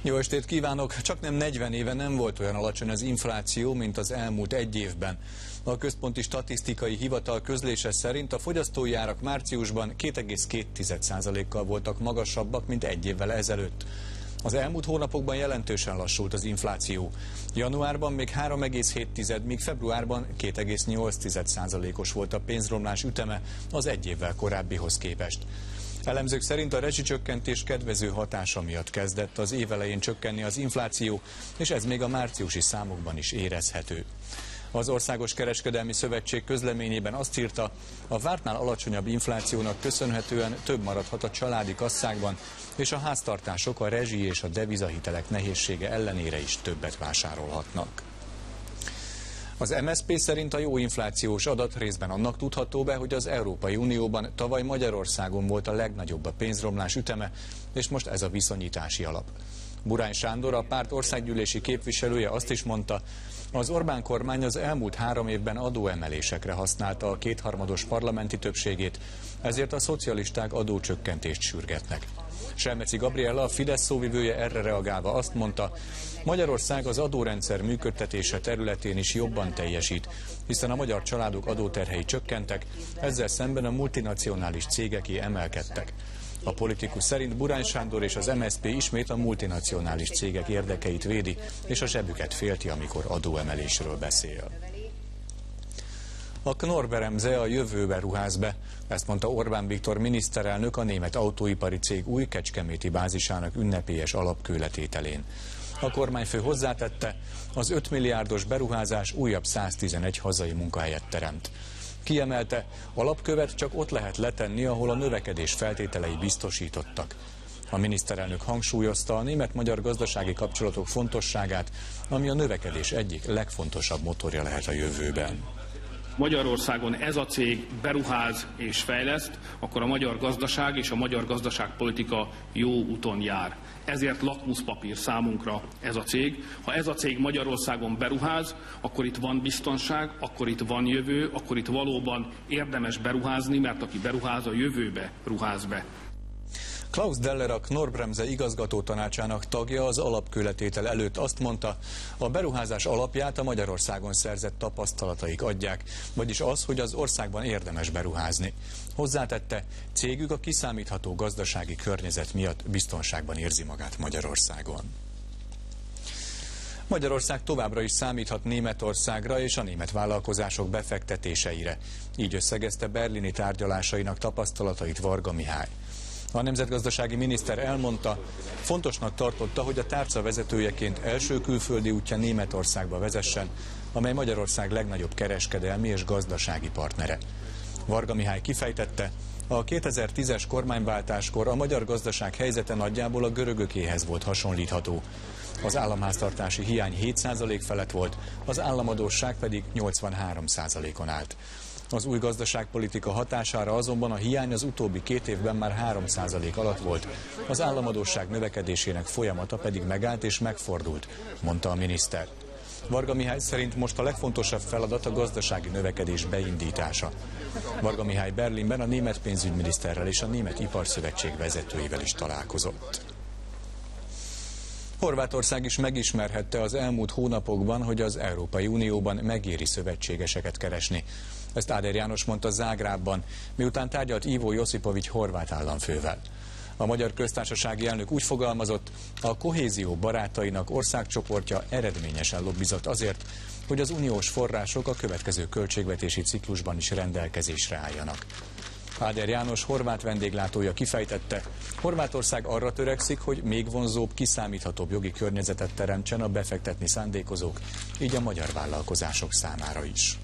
Jó estét kívánok! Csaknem 40 éve nem volt olyan alacsony az infláció, mint az elmúlt egy évben. A Központi Statisztikai Hivatal közlése szerint a fogyasztói árak márciusban 2,2%-kal voltak magasabbak, mint egy évvel ezelőtt. Az elmúlt hónapokban jelentősen lassult az infláció. Januárban még 3,7, míg februárban 2,8%-os volt a pénzromlás üteme az egy évvel korábbihoz képest. Elemzők szerint a rezsicsökkentés kedvező hatása miatt kezdett az év elején csökkenni az infláció, és ez még a márciusi számokban is érezhető. Az Országos Kereskedelmi Szövetség közleményében azt írta, a vártnál alacsonyabb inflációnak köszönhetően több maradhat a családi kasszákban, és a háztartások a rezsi és a devizahitelek nehézsége ellenére is többet vásárolhatnak. Az MSZP szerint a jó inflációs adat részben annak tudható be, hogy az Európai Unióban tavaly Magyarországon volt a legnagyobb a pénzromlás üteme, és most ez a viszonyítási alap. Burány Sándor, a párt országgyűlési képviselője azt is mondta, az Orbán kormány az elmúlt 3 évben adóemelésekre használta a kétharmados parlamenti többségét, ezért a szocialisták adócsökkentést sürgetnek. Selmeci Gabriella, a Fidesz szóvivője erre reagálva azt mondta, Magyarország az adórendszer működtetése területén is jobban teljesít, hiszen a magyar családok adóterhei csökkentek, ezzel szemben a multinacionális cégeké emelkedtek. A politikus szerint Burány Sándor és az MSZP ismét a multinacionális cégek érdekeit védi, és a zsebüket félti, amikor adóemelésről beszél. A Knorr-Bremse a jövőbe ruház be, ezt mondta Orbán Viktor miniszterelnök a német autóipari cég új kecskeméti bázisának ünnepélyes alapkőletételén. A kormányfő hozzátette, az 5 milliárdos beruházás újabb 111 hazai munkahelyet teremt. Kiemelte, alapkövet csak ott lehet letenni, ahol a növekedés feltételei biztosítottak. A miniszterelnök hangsúlyozta a német-magyar gazdasági kapcsolatok fontosságát, ami a növekedés egyik legfontosabb motorja lehet a jövőben. Magyarországon ez a cég beruház és fejleszt, akkor a magyar gazdaság és a magyar gazdaságpolitika jó úton jár. Ezért lakmuszpapír számunkra ez a cég. Ha ez a cég Magyarországon beruház, akkor itt van biztonság, akkor itt van jövő, akkor itt valóban érdemes beruházni, mert aki beruház, a jövőbe ruház be. Klaus Deller, a Knorr-Bremse igazgatótanácsának tagja az alapkőletétel előtt azt mondta, a beruházás alapját a Magyarországon szerzett tapasztalataik adják, vagyis az, hogy az országban érdemes beruházni. Hozzátette, cégük a kiszámítható gazdasági környezet miatt biztonságban érzi magát Magyarországon. Magyarország továbbra is számíthat Németországra és a német vállalkozások befektetéseire. Így összegezte berlini tárgyalásainak tapasztalatait Varga Mihály. A nemzetgazdasági miniszter elmondta, fontosnak tartotta, hogy a tárca vezetőjeként első külföldi útja Németországba vezessen, amely Magyarország legnagyobb kereskedelmi és gazdasági partnere. Varga Mihály kifejtette, a 2010-es kormányváltáskor a magyar gazdaság helyzete nagyjából a görögökéhez volt hasonlítható. Az államháztartási hiány 7% felett volt, az államadósság pedig 83%-on állt. Az új gazdaságpolitika hatására azonban a hiány az utóbbi 2 évben már 3% alatt volt, az államadósság növekedésének folyamata pedig megállt és megfordult, mondta a miniszter. Varga Mihály szerint most a legfontosabb feladat a gazdasági növekedés beindítása. Varga Mihály Berlinben a német pénzügyminiszterrel és a Német Iparszövetség vezetőivel is találkozott. Horvátország is megismerhette az elmúlt hónapokban, hogy az Európai Unióban megéri szövetségeseket keresni. Ezt Áder János mondta Zágrábban, miután tárgyalt Ivo Josipovics horvát államfővel. A Magyar Köztársasági elnök úgy fogalmazott, a kohézió barátainak országcsoportja eredményesen lobbizott azért, hogy az uniós források a következő költségvetési ciklusban is rendelkezésre álljanak. Áder János horvát vendéglátója kifejtette, Horvátország arra törekszik, hogy még vonzóbb, kiszámíthatóbb jogi környezetet teremtsen a befektetni szándékozók, így a magyar vállalkozások számára is.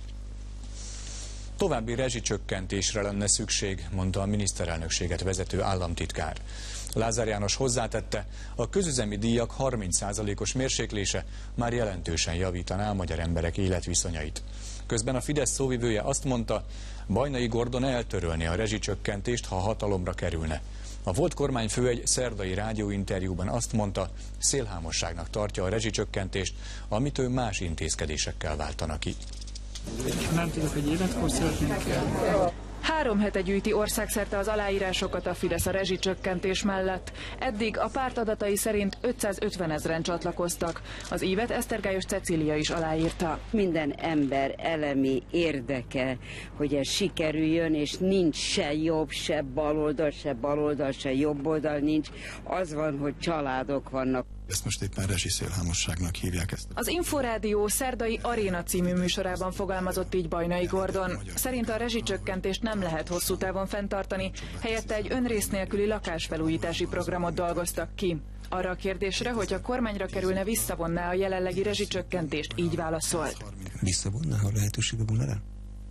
További rezsicsökkentésre lenne szükség, mondta a miniszterelnökséget vezető államtitkár. Lázár János hozzátette, a közüzemi díjak 30%-os mérséklése már jelentősen javítaná a magyar emberek életviszonyait. Közben a Fidesz szóvivője azt mondta, Bajnai Gordon eltörölni a rezsicsökkentést, ha hatalomra kerülne. A volt kormányfő egy szerdai rádióinterjúban azt mondta, szélhámosságnak tartja a rezsicsökkentést, amit ő más intézkedésekkel váltana ki. Nem tudok, hogy életkor szeretnénk el. 3 hete gyűjti országszerte az aláírásokat a Fidesz a rezsicsökkentés mellett. Eddig a párt adatai szerint 550 000-en csatlakoztak. Az ívet Esztergályos Cecília is aláírta. Minden ember elemi érdeke, hogy ez sikerüljön, és nincs se jobb, se baloldal, se jobb oldal nincs. Az van, hogy családok vannak. Ezt most éppen rezsiszélhámosságnak hívják ezt. Az Inforádió szerdai Aréna című műsorában fogalmazott így Bajnai Gordon. Szerint a rezsicsökkentést nem lehet hosszú távon fenntartani, helyette egy önrész nélküli lakásfelújítási programot dolgoztak ki. Arra a kérdésre, hogy a kormányra kerülne, visszavonná a jelenlegi rezsicsökkentést, így válaszolt. Visszavonná, ha lehetősége volna rá?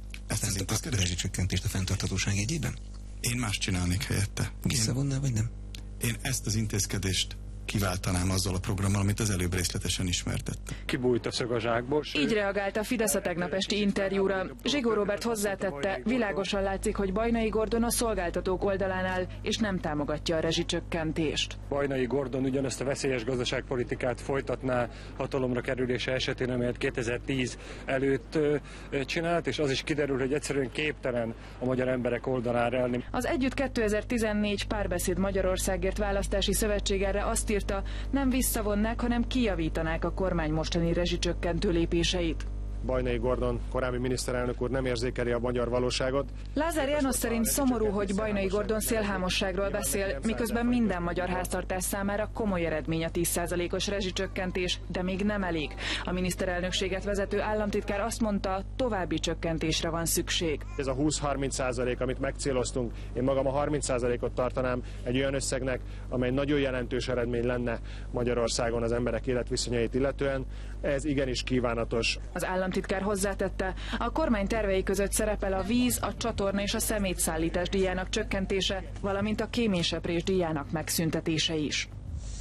Ezt a rezsicsökkentést a fenntarthatóság jegyében? Én más csinálnék helyette. Visszavonná, vagy nem? Én ezt az intézkedést kiváltanám azzal a programmal, amit az előbb részletesen ismertettem. Kibújt a szög a zsákból. Így reagált a Fidesz a tegnap esti interjúra. Zsigó Róbert hozzátette, világosan látszik, hogy Bajnai Gordon a szolgáltatók oldalán áll, és nem támogatja a rezsicsökkentést. Bajnai Gordon ugyanezt a veszélyes gazdaságpolitikát folytatná hatalomra kerülése esetén, amelyet 2010 előtt csinált, és az is kiderül, hogy egyszerűen képtelen a magyar emberek oldalára állni. Az Együtt 2014 Párbeszéd Magyarországért választási szövetség erre azt írta, nem visszavonnák, hanem kijavítanák a kormány mostani rezsicsökkentő lépéseit. Bajnai Gordon, korábbi miniszterelnök úr nem érzékeli a magyar valóságot. Lázár János szerint szomorú, hogy Bajnai Gordon szélhámosságról beszél, miközben minden magyar háztartás számára komoly eredmény a 10%-os rezsicsökkentés, de még nem elég. A miniszterelnökséget vezető államtitkár azt mondta, további csökkentésre van szükség. Ez a 20-30%, amit megcéloztunk, én magam a 30%-ot tartanám egy olyan összegnek, amely nagyon jelentős eredmény lenne Magyarországon az emberek életviszonyait illetően. Ez igenis kívánatos. Az államtitkár hozzátette, a kormány tervei között szerepel a víz, a csatorna és a szemétszállítás díjának csökkentése, valamint a kéményseprés díjának megszüntetése is.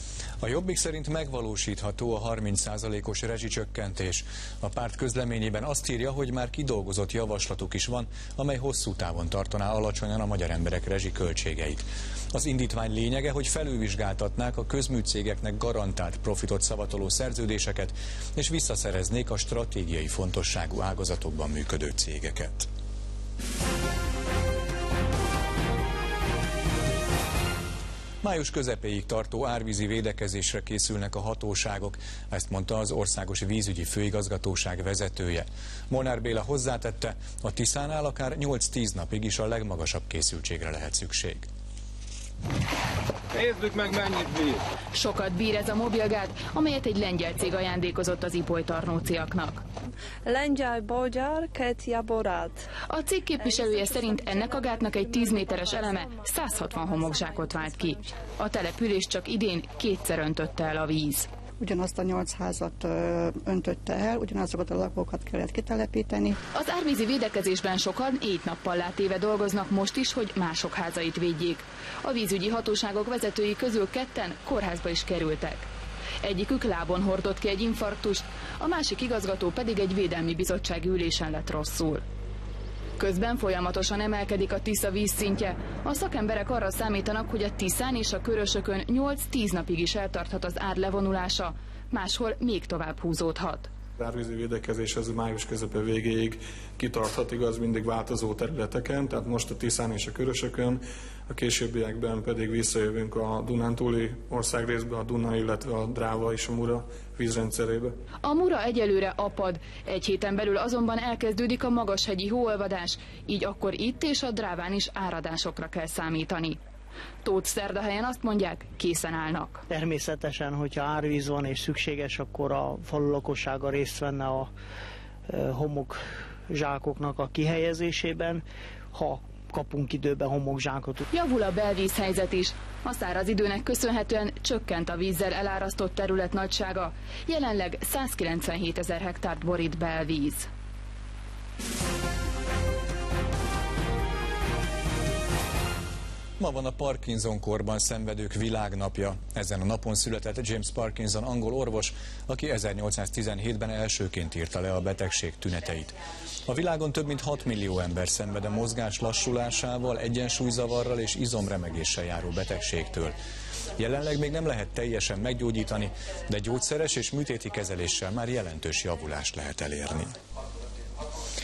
A Jobbik szerint megvalósítható a 30%-os rezsicsökkentés. A párt közleményében azt írja, hogy már kidolgozott javaslatuk is van, amely hosszú távon tartaná alacsonyan a magyar emberek rezsiköltségeit. Az indítvány lényege, hogy felülvizsgáltatnák a közműcégeknek garantált profitot szavatoló szerződéseket, és visszaszereznék a stratégiai fontosságú ágazatokban működő cégeket. Május közepéig tartó árvízi védekezésre készülnek a hatóságok, ezt mondta az Országos Vízügyi Főigazgatóság vezetője. Molnár Béla hozzátette, a Tiszánál akár 8-10 napig is a legmagasabb készültségre lehet szükség. Nézzük meg, mennyit bír! Sokat bír ez a mobilgát, amelyet egy lengyel cég ajándékozott az Ipoly tarnóciaknak. Lengyel bogyar, Ketia Borát. A cég képviselője szerint ennek a gátnak egy 10 méteres eleme 160 homokzsákot vált ki. A település csak idén 2-szer öntötte el a víz. Ugyanazt a 8 házat öntötte el, ugyanazokat a lakókat kellett kitelepíteni. Az árvízi védekezésben sokan éjt-nappal látéve dolgoznak most is, hogy mások házait védjék. A vízügyi hatóságok vezetői közül 2-en kórházba is kerültek. Egyikük lábon hordott ki egy infarktust, a másik igazgató pedig egy védelmi bizottsági ülésen lett rosszul. Közben folyamatosan emelkedik a Tisza vízszintje. A szakemberek arra számítanak, hogy a Tiszán és a Körösökön 8-10 napig is eltarthat az ár levonulása, máshol még tovább húzódhat. Az árvízi védekezés az május közepe végéig kitarthat, igaz, mindig változó területeken, tehát most a Tiszán és a Körösökön, a későbbiekben pedig visszajövünk a Dunántúli országrészbe, a Duna, illetve a Dráva és a Mura vízrendszerébe. A Mura egyelőre apad, egy héten belül azonban elkezdődik a magashegyi hóolvadás, így akkor itt és a Dráván is áradásokra kell számítani. Tóth Szerdahelyen azt mondják, készen állnak. Természetesen, hogyha árvíz van és szükséges, akkor a falu lakossága részt venne a homokzsákoknak a kihelyezésében, ha kapunk időben homokzsákot. Javul a belvízhelyzet is. A száraz időnek köszönhetően csökkent a vízzel elárasztott terület nagysága. Jelenleg 197 000 hektárt borít belvíz. Ma van a Parkinson-korban szenvedők világnapja. Ezen a napon született James Parkinson angol orvos, aki 1817-ben elsőként írta le a betegség tüneteit. A világon több mint 6 millió ember szenved a mozgás lassulásával, egyensúlyzavarral és izomremegéssel járó betegségtől. Jelenleg még nem lehet teljesen meggyógyítani, de gyógyszeres és műtéti kezeléssel már jelentős javulást lehet elérni.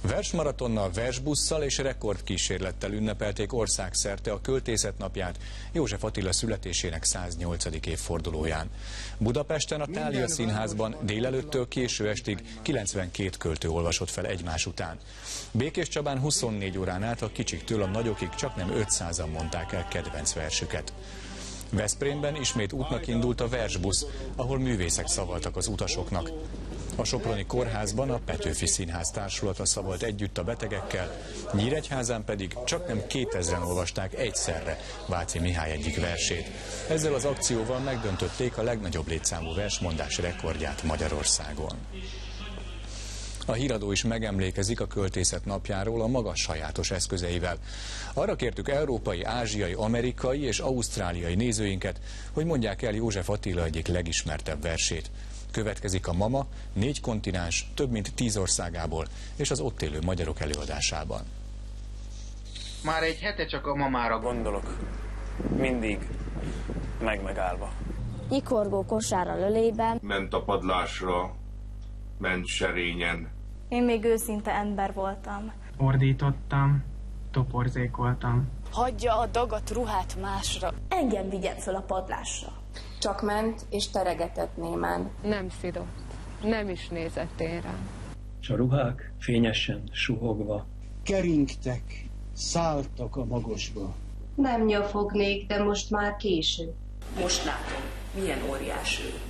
Versmaratonnal, versbusszal és rekordkísérlettel ünnepelték országszerte a Költészet Napját József Attila születésének 108. évfordulóján. Budapesten a Thália Színházban délelőttől késő estig 92 költő olvasott fel egymás után. Békéscsabán 24 órán át a kicsiktől a nagyokig csaknem 500-an mondták el kedvenc versüket. Veszprémben ismét útnak indult a versbusz, ahol művészek szavaltak az utasoknak. A soproni kórházban a Petőfi Színház társulata szavalt együtt a betegekkel, Nyíregyházán pedig csaknem 2000-en olvasták egyszerre Váci Mihály egyik versét. Ezzel az akcióval megdöntötték a legnagyobb létszámú versmondás rekordját Magyarországon. A híradó is megemlékezik a Költészet Napjáról a maga sajátos eszközeivel. Arra kértük európai, ázsiai, amerikai és ausztráliai nézőinket, hogy mondják el József Attila egyik legismertebb versét. Következik a Mama, 4 kontinens, több mint 10 országából, és az ott élő magyarok előadásában. Már egy hete csak a mamára gondolok. Mindig megállva. Nyikorgó kosár a lölében. Ment a padlásra, ment serényen. Én még őszinte ember voltam. Ordítottam, toporzékoltam. Hagyja a dagat ruhát másra. Engem vigyen föl a padlásra. Csak ment és teregetett némán. Nem szidott, nem is nézett én rám. S a ruhák fényesen suhogva keringtek, szálltak a magosba. Nem nyafognék, de most már késő. Most látom, milyen óriás ő.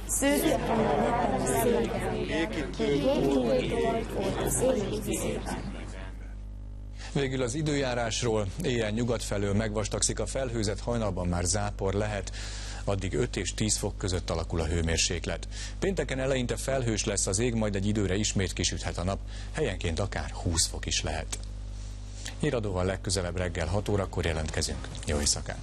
Végül az időjárásról. Éjjel nyugat felől megvastagszik a felhőzet, hajnalban már zápor lehet. Addig 5 és 10 fok között alakul a hőmérséklet. Pénteken eleinte felhős lesz az ég, majd egy időre ismét kisüthet a nap, helyenként akár 20 fok is lehet. Híradóval legközelebb reggel 6 órakor jelentkezünk. Jó éjszakát!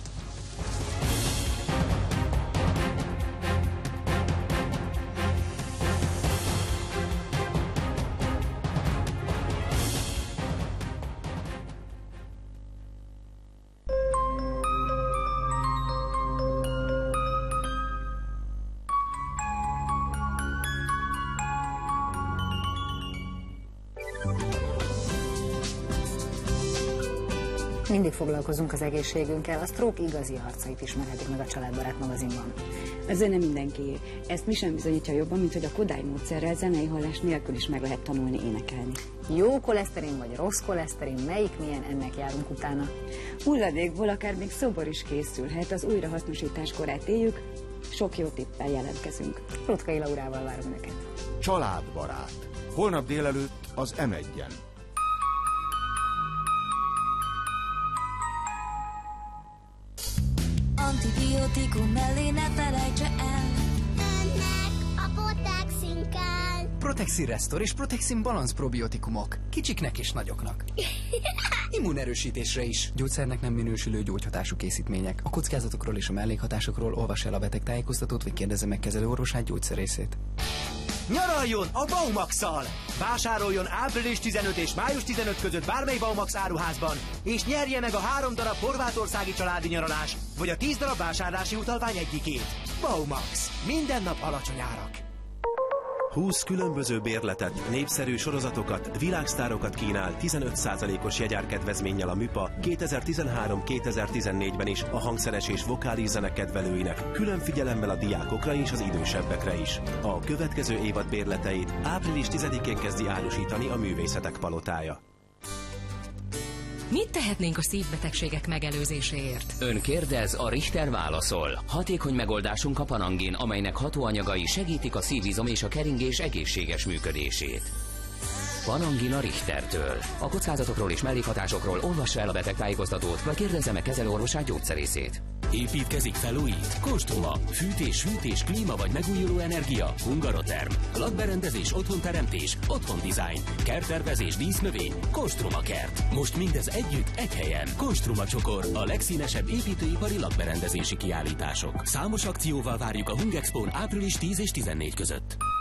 Mindig foglalkozunk az egészségünkkel, a Stroke igazi arcait ismerhetik meg a Családbarát magazinban. A zene mindenkié. Ezt mi sem bizonyítja jobban, mint hogy a Kodály módszerrel zenei hallás nélkül is meg lehet tanulni énekelni. Jó koleszterin vagy rossz koleszterin, melyik milyen, ennek járunk utána. Hulladékból akár még szobor is készülhet, az újrahasznosítás korát éljük, sok jó tippel jelentkezünk. Ruttkai Laurával várom Önöket. Családbarát. Holnap délelőtt az M1-en. Antibiotikum mellé ne felejtse el. Ennek a Protexin kell. Protexin Restore és Protexin Balance probiotikumok. Kicsiknek és nagyoknak. Immunerősítésre is. Gyógyszernek nem minősülő gyógyhatású készítmények. A kockázatokról és a mellékhatásokról olvassa el a betegtájékoztatót, vagy kérdezze meg kezelőorvosát, gyógyszerészét. Nyaraljon a Baumax-szal! Vásároljon április 15 és május 15 között bármely Baumax áruházban, és nyerje meg a 3 darab horvátországi családi nyaralás, vagy a 10 darab vásárlási utalvány egyikét. Baumax. Minden nap alacsony árak. 20 különböző bérletet, népszerű sorozatokat, világsztárokat kínál 15%-os jegyárkedvezménnyel a MÜPA 2013-2014-ben is a hangszeres és vokális zene kedvelőinek, külön figyelemmel a diákokra és az idősebbekre is. A következő évad bérleteit április 10-én kezdi árusítani a Művészetek Palotája. Mit tehetnénk a szívbetegségek megelőzéséért? Ön kérdez, a Richter válaszol. Hatékony megoldásunk a Panangin, amelynek hatóanyagai segítik a szívizom és a keringés egészséges működését. Panangin a Richtertől. A kockázatokról és mellékhatásokról olvassa el a betegtájékoztatót, vagy kérdezze meg kezelőorvosát, gyógyszerészét. Építkezik, felújít? Konstruma. Fűtés, hűtés, klíma vagy megújuló energia? Hungaroterm. Lakberendezés, otthonteremtés, otthon design. Kerttervezés, dísznövény? Konstruma Kert. Most mindez együtt, egy helyen. Konstruma Csokor, a legszínesebb építőipari lakberendezési kiállítások. Számos akcióval várjuk a Hungexpón április 10 és 14 között.